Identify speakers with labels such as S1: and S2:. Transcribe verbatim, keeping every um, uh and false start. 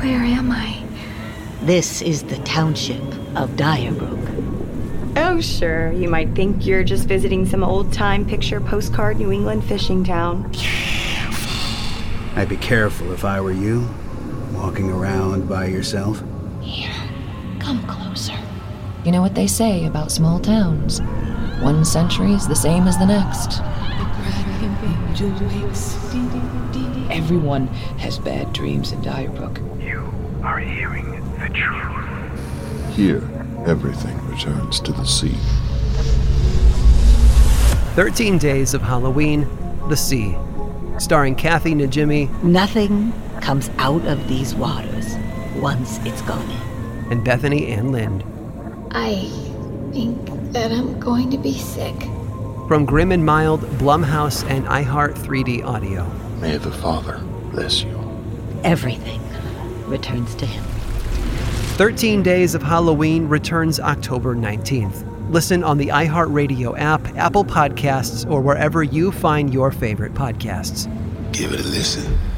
S1: Where am I?
S2: This is the township of Dyrebrook.
S3: Oh, sure. You might think you're just visiting some old-time picture postcard New England fishing town.
S4: I'd be careful if I were you, walking around by yourself.
S1: Here, come closer.
S5: You know what they say about small towns? One century is the same as the next.
S6: Everyone has bad dreams in Dyrebrook.
S7: You are hearing the truth.
S8: Here, everything returns to the sea.
S9: thirteen Days of Halloween, The Sea. Starring Kathy Najimy.
S2: Nothing comes out of these waters once it's gone in.
S9: And Bethany Ann Lind.
S1: I think that I'm going to be sick.
S9: From Grim and Mild, Blumhouse, and iHeart three D Audio.
S8: May the Father bless you.
S2: Everything returns to him.
S9: thirteen Days of Halloween returns October nineteenth. Listen on the iHeartRadio app, Apple Podcasts, or wherever you find your favorite podcasts.
S8: Give it a listen.